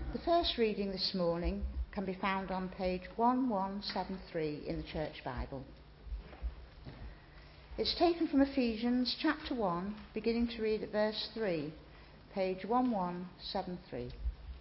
The first reading this morning can be found on page 1173 in the Church Bible. It's taken from Ephesians chapter 1, beginning to read at verse 3, page 1173.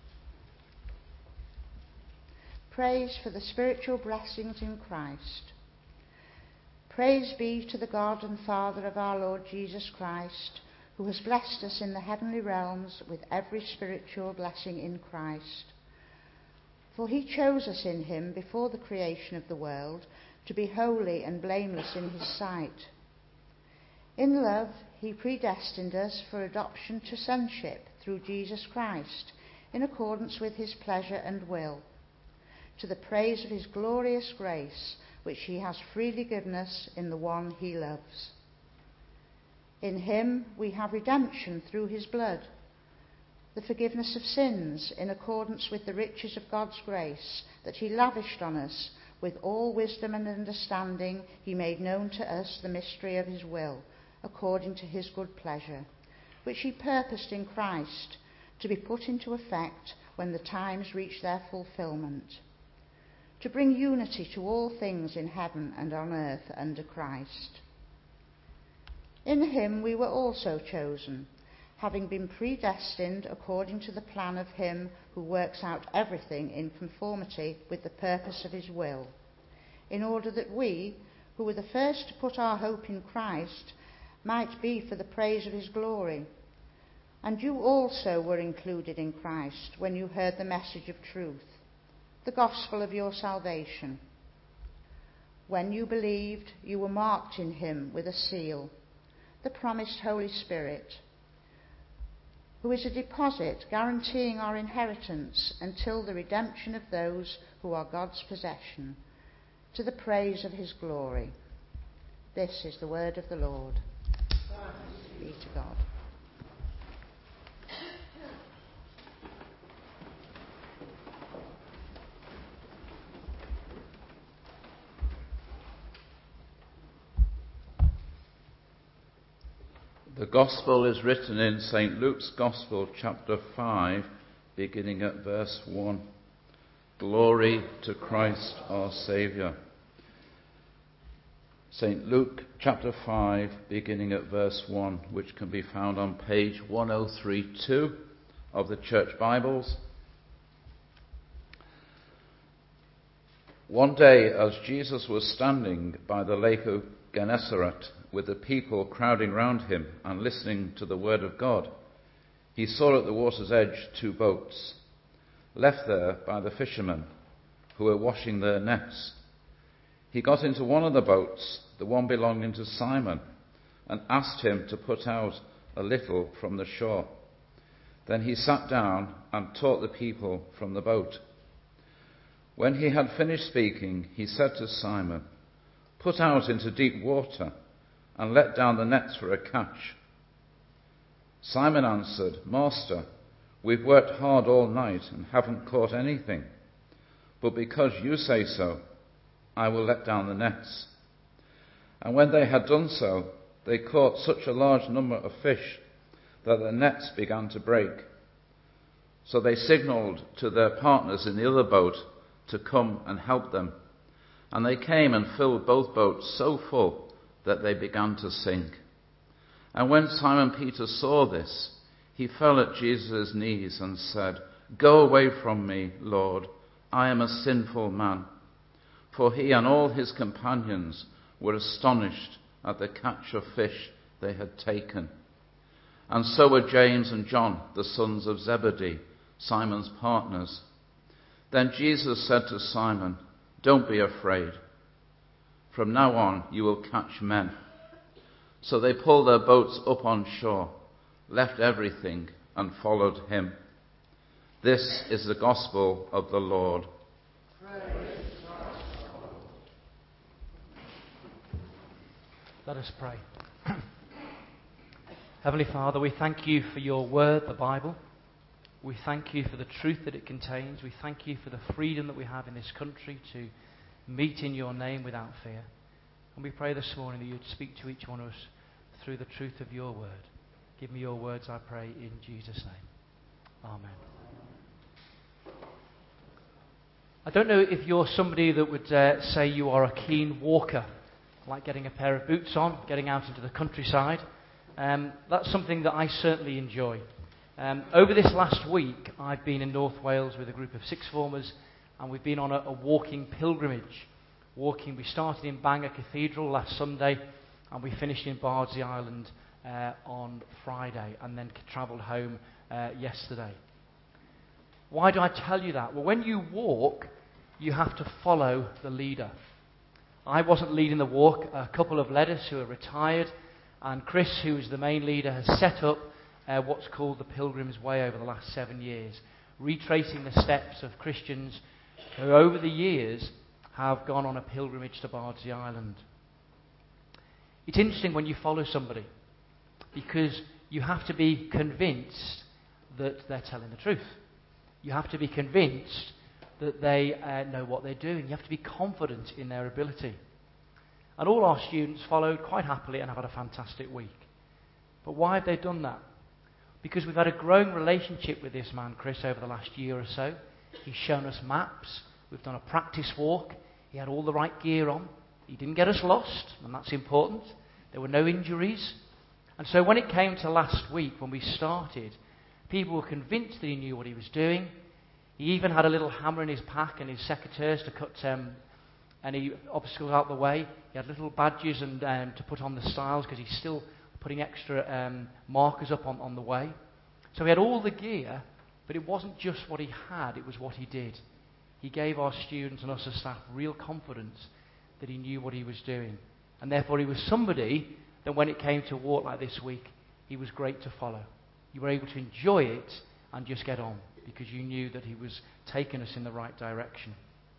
Praise for the spiritual blessings in Christ. Praise be to the God and Father of our Lord Jesus Christ, who has blessed us in the heavenly realms with every spiritual blessing in Christ. For he chose us in him before the creation of the world to be holy and blameless in his sight. In love, he predestined us for adoption to sonship through Jesus Christ, in accordance with his pleasure and will, to the praise of his glorious grace, which he has freely given us in the one he loves. In him we have redemption through his blood, the forgiveness of sins in accordance with the riches of God's grace that he lavished on us. With all wisdom and understanding he made known to us the mystery of his will, according to his good pleasure, which he purposed in Christ to be put into effect when the times reach their fulfillment, to bring unity to all things in heaven and on earth under Christ. In him we were also chosen, having been predestined according to the plan of him who works out everything in conformity with the purpose of his will, in order that we, who were the first to put our hope in Christ, might be for the praise of his glory. And you also were included in Christ when you heard the message of truth, the gospel of your salvation. When you believed, you were marked in him with a seal, the promised Holy Spirit, who is a deposit guaranteeing our inheritance until the redemption of those who are God's possession, to the praise of his glory. This is the word of the Lord. Thanks be to God. The Gospel is written in St. Luke's Gospel, chapter 5, beginning at verse 1. Glory to Christ our Saviour. St. Luke, chapter 5, beginning at verse 1, which can be found on page 1032 of the Church Bibles. One day, as Jesus was standing by the lake of Gennesaret, with the people crowding round him and listening to the word of God, he saw at the water's edge 2 boats, left there by the fishermen who were washing their nets. He got into one of the boats, the one belonging to Simon, and asked him to put out a little from the shore. Then he sat down and taught the people from the boat. When he had finished speaking, he said to Simon, "Put out into deep water and let down the nets for a catch." Simon answered, "Master, we've worked hard all night and haven't caught anything. But because you say so, I will let down the nets." And when they had done so, they caught such a large number of fish that the nets began to break. So they signaled to their partners in the other boat to come and help them. And they came and filled both boats so full that they began to sink. And when Simon Peter saw this, he fell at Jesus' knees and said, "Go away from me, Lord, I am a sinful man." For he and all his companions were astonished at the catch of fish they had taken. And so were James and John, the sons of Zebedee, Simon's partners. Then Jesus said to Simon, "Don't be afraid. From now on you will catch men." So they pulled their boats up on shore, left everything, and followed him. This is the gospel of the Lord. Let us pray. Heavenly Father, we thank you for your word, the Bible. We thank you for the truth that it contains. We thank you for the freedom that we have in this country to meet in your name without fear. And we pray this morning that you'd speak to each one of us through the truth of your word. Give me your words, I pray, in Jesus' name. Amen. I don't know if you're somebody that would say you are a keen walker, like getting a pair of boots on, getting out into the countryside. That's something that I certainly enjoy. Over this last week, I've been in North Wales with a group of sixth formers, and we've been on a walking pilgrimage. We started in Bangor Cathedral last Sunday, and we finished in Bardsey Island on Friday, and then travelled home yesterday. Why do I tell you that? Well, when you walk, you have to follow the leader. I wasn't leading the walk. A couple of led us who are retired, and Chris, who is the main leader, has set up what's called the Pilgrim's Way over the last 7 years, retracing the steps of Christians who over the years have gone on a pilgrimage to Bardsey Island. It's interesting when you follow somebody, because you have to be convinced that they're telling the truth. You have to be convinced that they know what they're doing. You have to be confident in their ability. And all our students followed quite happily and have had a fantastic week. But why have they done that? Because we've had a growing relationship with this man, Chris, over the last year or so. He's shown us maps. We've done a practice walk. He had all the right gear on. He didn't get us lost, and that's important. There were no injuries. And so when it came to last week, when we started, people were convinced that he knew what he was doing. He even had a little hammer in his pack and his secateurs to cut any obstacles out of the way. He had little badges and to put on the stiles, because he's still putting extra markers up on the way. So he had all the gear, but it wasn't just what he had, it was what he did. He gave our students and us as staff real confidence that he knew what he was doing. And therefore he was somebody that when it came to walk like this week, he was great to follow. You were able to enjoy it and just get on, because you knew that he was taking us in the right direction.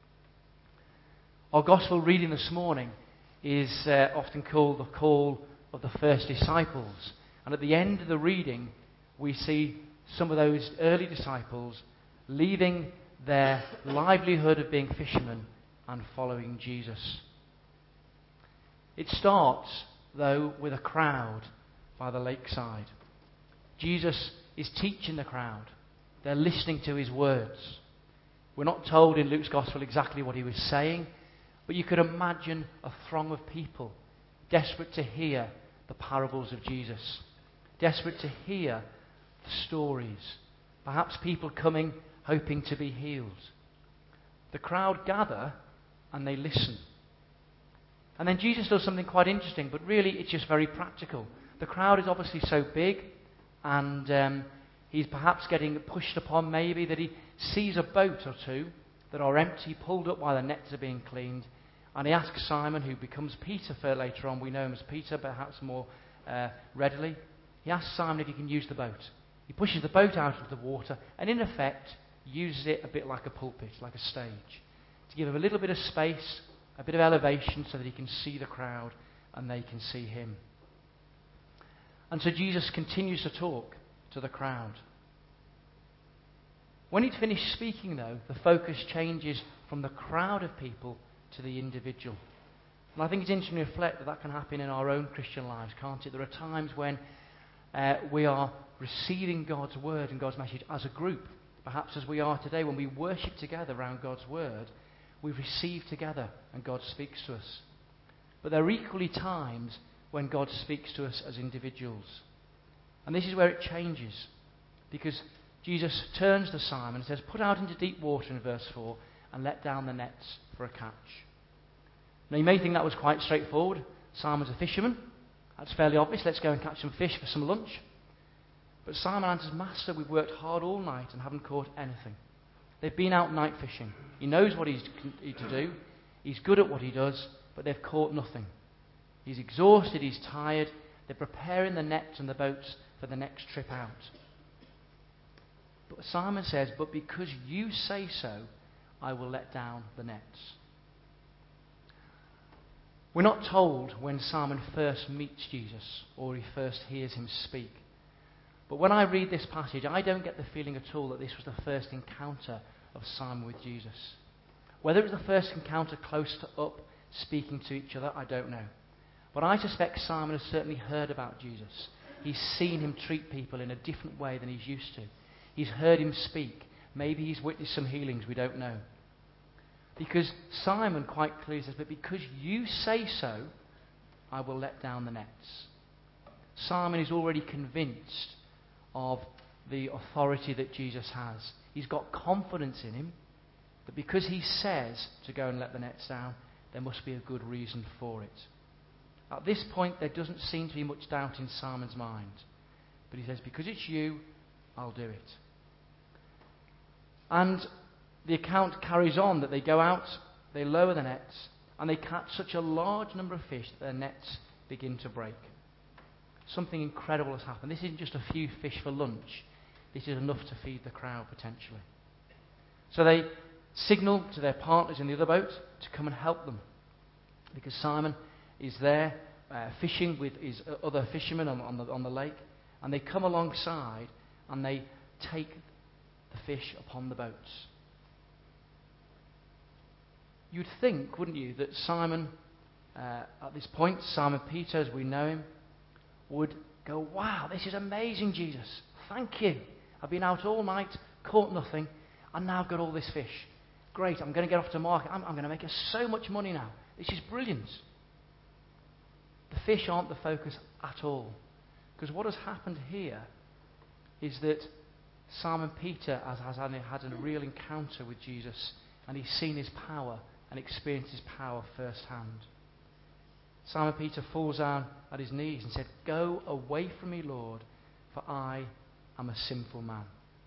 Our gospel reading this morning is often called the call of the first disciples. And at the end of the reading, we see some of those early disciples leaving their livelihood of being fishermen and following Jesus. It starts, though, with a crowd by the lakeside. Jesus is teaching the crowd. They're listening to his words. We're not told in Luke's Gospel exactly what he was saying, but you could imagine a throng of people desperate to hear the parables of Jesus, desperate to hear the stories, perhaps people coming hoping to be healed. The crowd gather and they listen. And then Jesus does something quite interesting, but really it's just very practical. The crowd is obviously so big, and he's perhaps getting pushed upon maybe, that he sees a boat or two that are empty, pulled up while the nets are being cleaned. And he asks Simon, who becomes Peter for later on, we know him as Peter, perhaps more readily. He asks Simon if he can use the boat. He pushes the boat out into the water and in effect uses it a bit like a pulpit, like a stage, to give him a little bit of space, a bit of elevation, so that he can see the crowd and they can see him. And so Jesus continues to talk to the crowd. When he'd finished speaking, though, the focus changes from the crowd of people to the individual. And I think it's interesting to reflect that that can happen in our own Christian lives, can't it? There are times when we are receiving God's word and God's message as a group, perhaps as we are today when we worship together around God's word. We receive together and God speaks to us. But there are equally times when God speaks to us as individuals. And this is where it changes, because Jesus turns to Simon and says, "Put out into deep water," in verse 4, "and let down the nets for a catch." Now you may think that was quite straightforward. Simon's a fisherman. That's fairly obvious. Let's go and catch some fish for some lunch. But Simon answers, "Master, we've worked hard all night and haven't caught anything." They've been out night fishing. He knows what he's to do. He's good at what he does, but they've caught nothing. He's exhausted, he's tired. They're preparing the nets and the boats for the next trip out. But Simon says, "But because you say so, I will let down the nets." We're not told when Simon first meets Jesus or he first hears him speak. But when I read this passage, I don't get the feeling at all that this was the first encounter of Simon with Jesus. Whether it was the first encounter close to up, speaking to each other, I don't know. But I suspect Simon has certainly heard about Jesus. He's seen him treat people in a different way than he's used to. He's heard him speak. Maybe he's witnessed some healings, we don't know. Because Simon quite clearly says, but because you say so, I will let down the nets. Simon is already convinced of the authority that Jesus has. He's got confidence in him that because he says to go and let the nets down, there must be a good reason for it. At this point, there doesn't seem to be much doubt in Simon's mind. But he says, because it's you, I'll do it. And the account carries on that they go out, they lower the nets, and they catch such a large number of fish that their nets begin to break. Something incredible has happened. This isn't just a few fish for lunch. This is enough to feed the crowd, potentially. So they signal to their partners in the other boat to come and help them. Because Simon is there fishing with his other fishermen on the lake. And they come alongside and they take the fish upon the boats. You'd think, wouldn't you, that Simon, at this point, Simon Peter, as we know him, would go, wow, this is amazing, Jesus. Thank you. I've been out all night, caught nothing, and now I've got all this fish. Great, I'm going to get off to market. I'm going to make us so much money now. This is brilliant. The fish aren't the focus at all. Because what has happened here is that Simon Peter has had a real encounter with Jesus, and he's seen his power and experienced his power firsthand. Simon Peter falls down at his knees and said, "Go away from me, Lord, for I am a sinful man."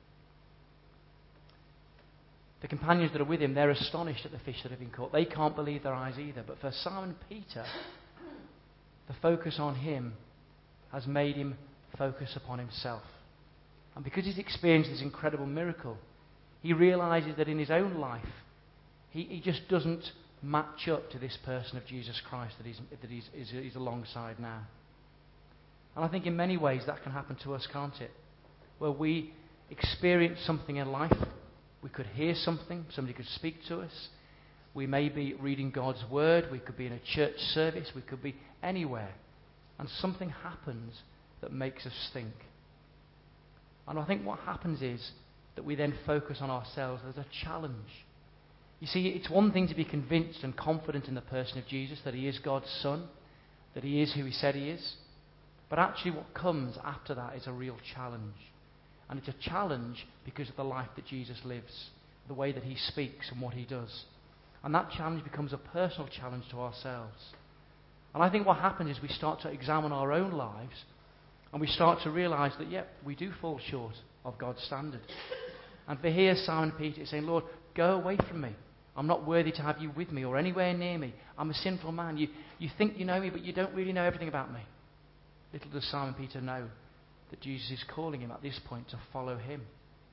The companions that are with him, they're astonished at the fish that have been caught. They can't believe their eyes either. But for Simon Peter, the focus on him has made him focus upon himself. And because he's experienced this incredible miracle, he realizes that in his own life, he just doesn't match up to this person of Jesus Christ that he's alongside now. And I think in many ways that can happen to us, can't it? Where we experience something in life, we could hear something, somebody could speak to us, we may be reading God's Word, we could be in a church service, we could be anywhere, and something happens that makes us think. And I think what happens is that we then focus on ourselves as a challenge. You see, it's one thing to be convinced and confident in the person of Jesus, that he is God's Son, that he is who he said he is. But actually what comes after that is a real challenge. And it's a challenge because of the life that Jesus lives, the way that he speaks and what he does. And that challenge becomes a personal challenge to ourselves. And I think what happens is we start to examine our own lives and we start to realize that, yep, we do fall short of God's standard. And for here, Simon Peter is saying, Lord, go away from me. I'm not worthy to have you with me or anywhere near me. I'm a sinful man. You think you know me, but you don't really know everything about me. Little does Simon Peter know that Jesus is calling him at this point to follow him.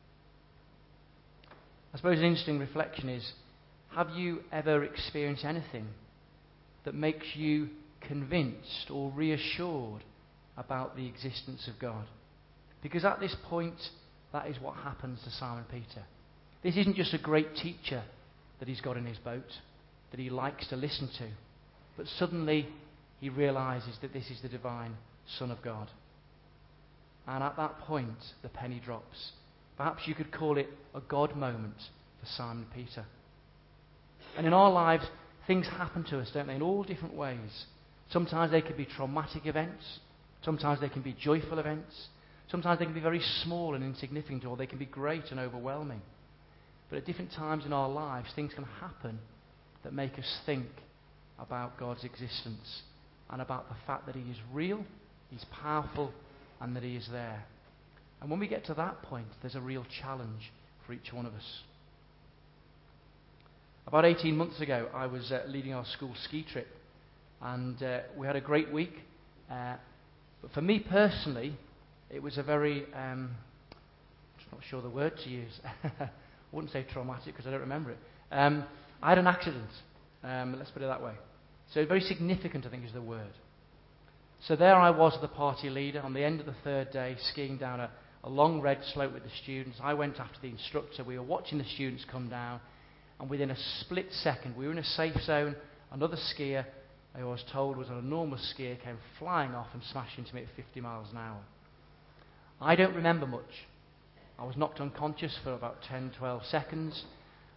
I suppose an interesting reflection is, have you ever experienced anything that makes you convinced or reassured about the existence of God? Because at this point, that is what happens to Simon Peter. This isn't just a great teacher that he's got in his boat, that he likes to listen to, but suddenly he realizes that this is the divine Son of God. And at that point, the penny drops. Perhaps you could call it a God moment for Simon Peter. And in our lives, things happen to us, don't they, in all different ways. Sometimes they can be traumatic events. Sometimes they can be joyful events. Sometimes they can be very small and insignificant, or they can be great and overwhelming. But at different times in our lives, things can happen that make us think about God's existence and about the fact that he is real, he's powerful, and that he is there. And when we get to that point, there's a real challenge for each one of us. About 18 months ago, I was leading our school ski trip, and we had a great week. But for me personally, it was a very, I'm not sure the word to use. I wouldn't say traumatic because I don't remember it. I had an accident, let's put it that way. So very significant, I think, is the word. So there I was, the party leader, on the end of the third day, skiing down a long red slope with the students. I went after the instructor. We were watching the students come down, and within a split second, we were in a safe zone. Another skier, I was told was an enormous skier, came flying off and smashed into me at 50 miles an hour. I don't remember much. I was knocked unconscious for about 10, 12 seconds.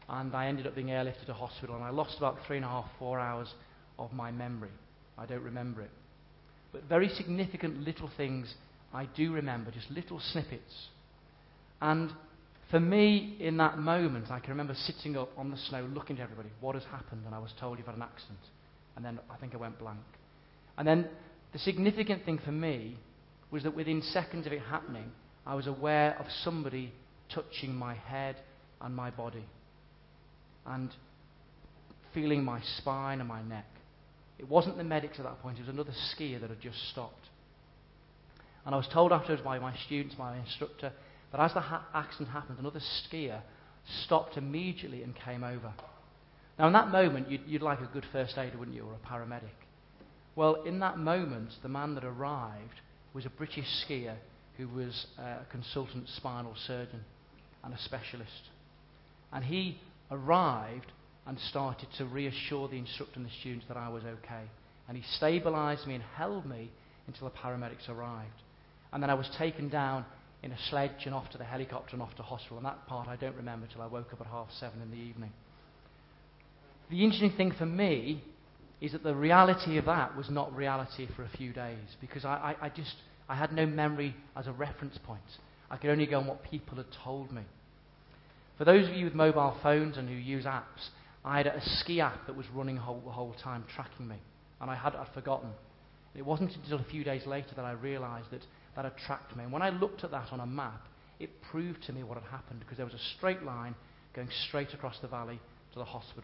and I ended up being airlifted to hospital, and I lost about 3.5, 4 hours of my memory. I don't remember it. But very significant little things I do remember, just little snippets. And for me, in that moment, I can remember sitting up on the snow looking at everybody. What has happened? And I was told you've had an accident. And then I think I went blank. And then the significant thing for me was that within seconds of it happening, I was aware of somebody touching my head and my body and feeling my spine and my neck. It wasn't the medics at that point, it was another skier that had just stopped. And I was told afterwards by my students, my instructor, that as the accident happened, another skier stopped immediately and came over. Now in that moment, you'd like a good first aider, wouldn't you, or a paramedic? Well, in that moment, the man that arrived was a British skier who was a consultant spinal surgeon and a specialist. And he arrived and started to reassure the instructor and the students that I was okay. And he stabilised me and held me until the paramedics arrived. And then I was taken down in a sledge and off to the helicopter and off to hospital. And that part I don't remember till I woke up at 7:30 in the evening. The interesting thing for me is that the reality of that was not reality for a few days, because I had no memory as a reference point. I could only go on what people had told me. For those of you with mobile phones and who use apps, I had a ski app that was running the whole time, tracking me, and I'd forgotten. It wasn't until a few days later that I realised that had tracked me. And when I looked at that on a map, it proved to me what had happened, because there was a straight line going straight across the valley to the hospital.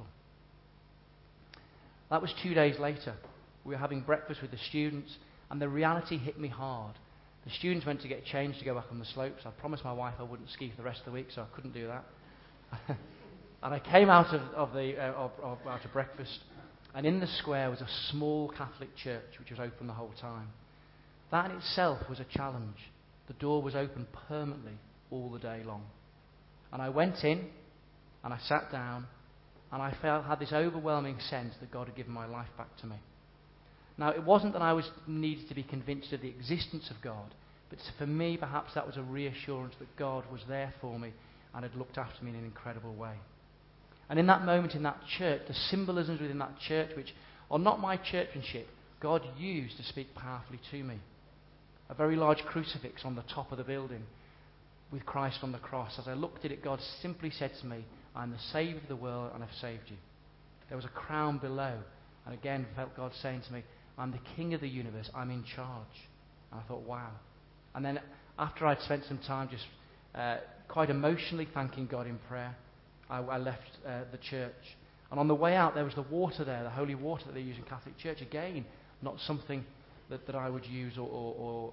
That was 2 days later. We were having breakfast with the students, and the reality hit me hard. The students went to get changed to go back on the slopes. I promised my wife I wouldn't ski for the rest of the week, so I couldn't do that. And I came out of breakfast, and in the square was a small Catholic church which was open the whole time. That in itself was a challenge. The door was open permanently all the day long. And I went in, and I sat down, and I had this overwhelming sense that God had given my life back to me. Now, it wasn't that I needed to be convinced of the existence of God, but for me, perhaps that was a reassurance that God was there for me and had looked after me in an incredible way. And in that moment in that church, the symbolisms within that church, which are not my churchmanship, God used to speak powerfully to me. A very large crucifix on the top of the building with Christ on the cross. As I looked at it, God simply said to me, I'm the Saviour of the world and I've saved you. There was a crown below, and again felt God saying to me, I'm the King of the universe, I'm in charge. And I thought, wow. And then after I'd spent some time just quite emotionally thanking God in prayer, I left the church. And on the way out, there was the water there, the holy water that they use in Catholic Church. Again, not something that I would use or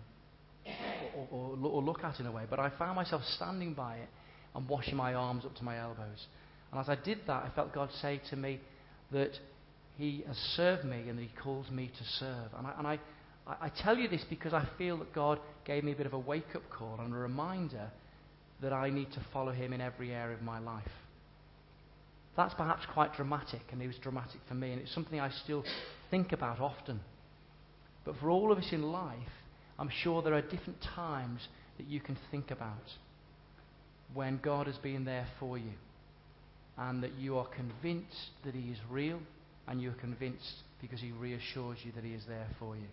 look at in a way. But I found myself standing by it and washing my arms up to my elbows. And as I did that, I felt God say to me that He has served me and that He calls me to serve. And I tell you this because I feel that God gave me a bit of a wake-up call and a reminder that I need to follow Him in every area of my life. That's perhaps quite dramatic, and it was dramatic for me, and it's something I still think about often. But for all of us in life, I'm sure there are different times that you can think about when God has been there for you, and that you are convinced that He is real, and you're convinced because He reassures you that He is there for you.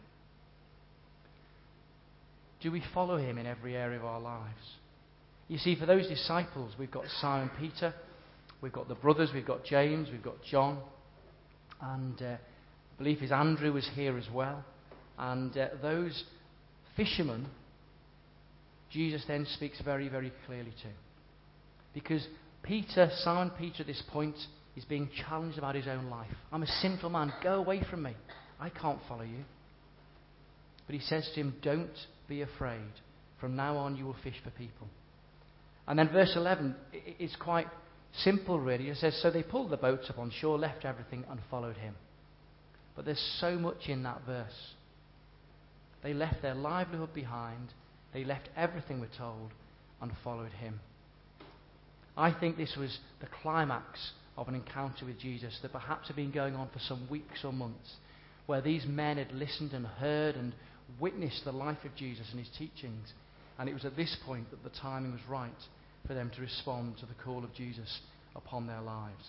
Do we follow Him in every area of our lives? You see, for those disciples, we've got Simon Peter, we've got the brothers, we've got James, we've got John, and I believe his Andrew was here as well. And those fishermen, Jesus then speaks very, very clearly to. Because Simon Peter at this point is being challenged about his own life. I'm a sinful man, go away from me. I can't follow you. But he says to him, don't be afraid. From now on you will fish for people. And then verse 11 is quite simple really. It says, so they pulled the boats up on shore, left everything and followed Him. But there's so much in that verse. They left their livelihood behind. They left everything, we're told, and followed Him. I think this was the climax of an encounter with Jesus that perhaps had been going on for some weeks or months, where these men had listened and heard and witnessed the life of Jesus and His teachings. And it was at this point that the timing was right for them to respond to the call of Jesus upon their lives.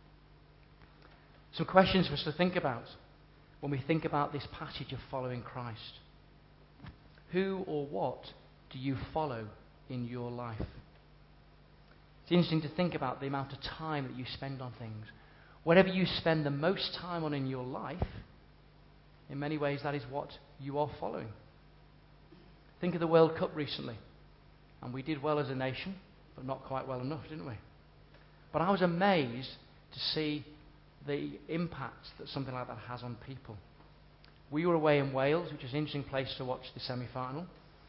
Some questions for us to think about when we think about this passage of following Christ. Who or what do you follow in your life? It's interesting to think about the amount of time that you spend on things. Whatever you spend the most time on in your life, in many ways that is what you are following. Think of the World Cup recently. And we did well as a nation, but not quite well enough, didn't we? But I was amazed to see the impact that something like that has on people. We were away in Wales, which was an interesting place to watch the semi-final.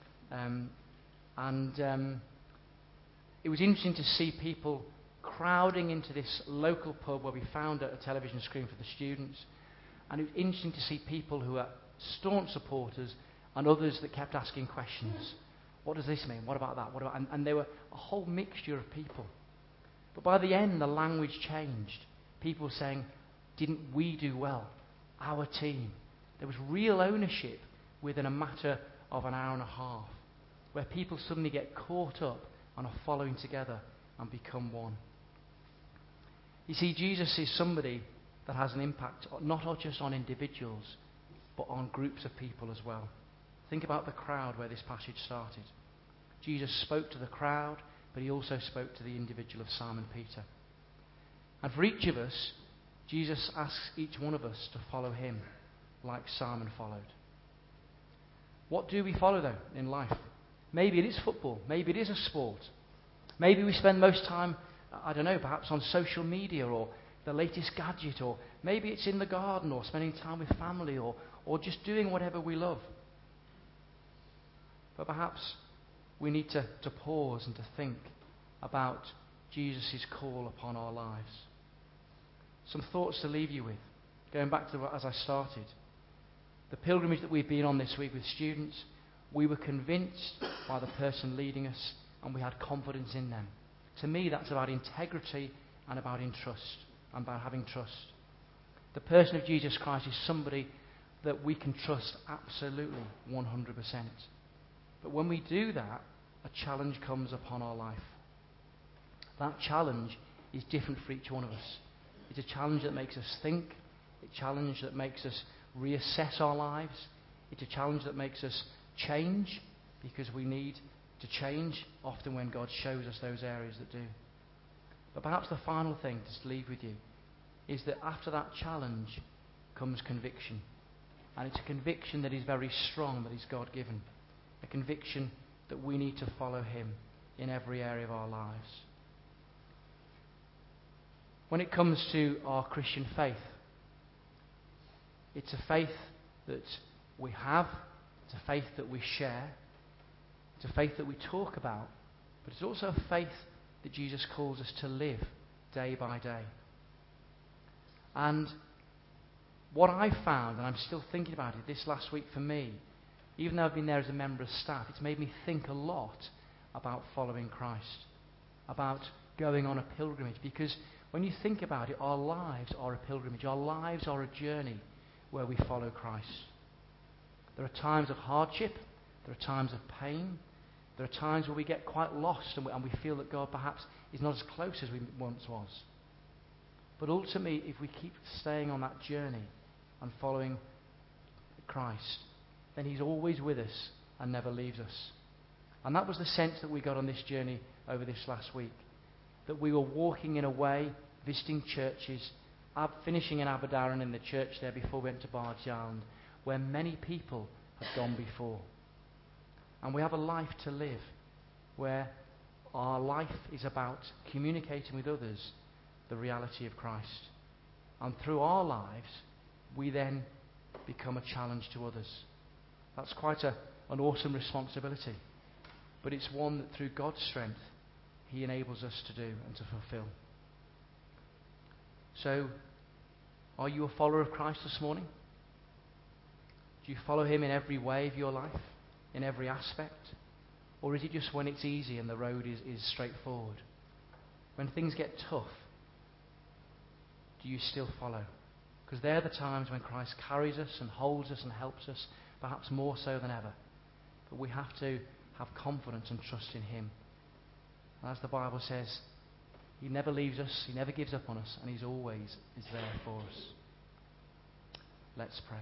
It was interesting to see people crowding into this local pub where we found a television screen for the students. And it was interesting to see people who are staunch supporters and others that kept asking questions. What does this mean? What about that? What about? And there were a whole mixture of people. But by the end, the language changed. People were saying, didn't we do well? Our team. There was real ownership within a matter of an hour and a half, where people suddenly get caught up and are following together and become one. You see, Jesus is somebody that has an impact not just on individuals, but on groups of people as well. Think about the crowd where this passage started. Jesus spoke to the crowd, but he also spoke to the individual of Simon Peter. And for each of us, Jesus asks each one of us to follow him like Simon followed. What do we follow, though, in life? Maybe it is football. Maybe it is a sport. Maybe we spend most time, I don't know, perhaps on social media or the latest gadget, or maybe it's in the garden or spending time with family or just doing whatever we love. But perhaps we need to pause and to think about Jesus' call upon our lives. Some thoughts to leave you with, going back to as I started. The pilgrimage that we've been on this week with students, we were convinced by the person leading us and we had confidence in them. To me, that's about integrity and about having trust. The person of Jesus Christ is somebody that we can trust absolutely 100%. But when we do that, a challenge comes upon our life. That challenge is different for each one of us. It's a challenge that makes us think. It's a challenge that makes us reassess our lives. It's a challenge that makes us change, because we need to change often when God shows us those areas that do. But perhaps the final thing to leave with you is that after that challenge comes conviction. And it's a conviction that is very strong, that is God-given. A conviction that we need to follow him in every area of our lives. When it comes to our Christian faith, it's a faith that we have, it's a faith that we share, it's a faith that we talk about, but it's also a faith that Jesus calls us to live day by day. And what I found, and I'm still thinking about it this last week for me, even though I've been there as a member of staff, it's made me think a lot about following Christ, about going on a pilgrimage. Because when you think about it, our lives are a pilgrimage. Our lives are a journey where we follow Christ. There are times of hardship. There are times of pain. There are times where we get quite lost and we feel that God perhaps is not as close as we once was. But ultimately, if we keep staying on that journey and following Christ, then he's always with us and never leaves us. And that was the sense that we got on this journey over this last week. That we were walking in a way, visiting churches, finishing in Aberdaron in the church there before we went to Barge Island, where many people had gone before. And we have a life to live where our life is about communicating with others the reality of Christ. And through our lives, we then become a challenge to others. That's quite an awesome responsibility. But it's one that through God's strength, he enables us to do and to fulfill. So, are you a follower of Christ this morning? Do you follow him in every way of your life? In every aspect? Or is it just when it's easy and the road is straightforward? When things get tough, do you still follow? Because they're the times when Christ carries us and holds us and helps us, perhaps more so than ever. But we have to have confidence and trust in him. And as the Bible says, He never leaves us, He never gives up on us, and He's always is there for us. Let's pray.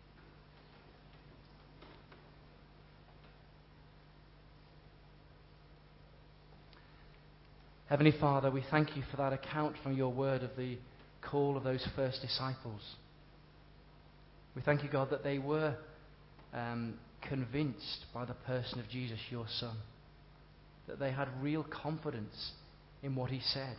Heavenly Father, we thank you for that account from your word of the call of those first disciples. We thank you, God, that they were convinced by the person of Jesus, your Son, that they had real confidence in what he said.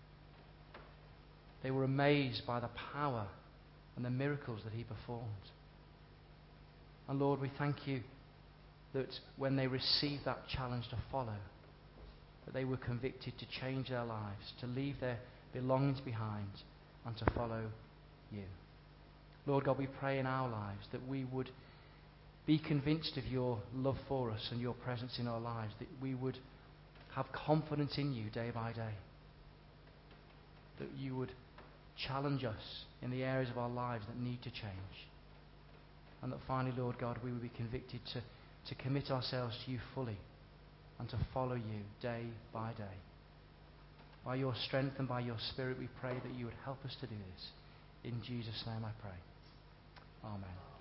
They were amazed by the power and the miracles that he performed. And Lord, we thank you that when they received that challenge to follow, that they were convicted to change their lives, to leave their belongings behind and to follow you. Lord God, we pray in our lives that we would be convinced of your love for us and your presence in our lives, that we would have confidence in you day by day, that you would challenge us in the areas of our lives that need to change, and that finally, Lord God, we would be convicted to commit ourselves to you fully and to follow you day by day. By your strength and by your Spirit, we pray that you would help us to do this. In Jesus' name I pray. Amen.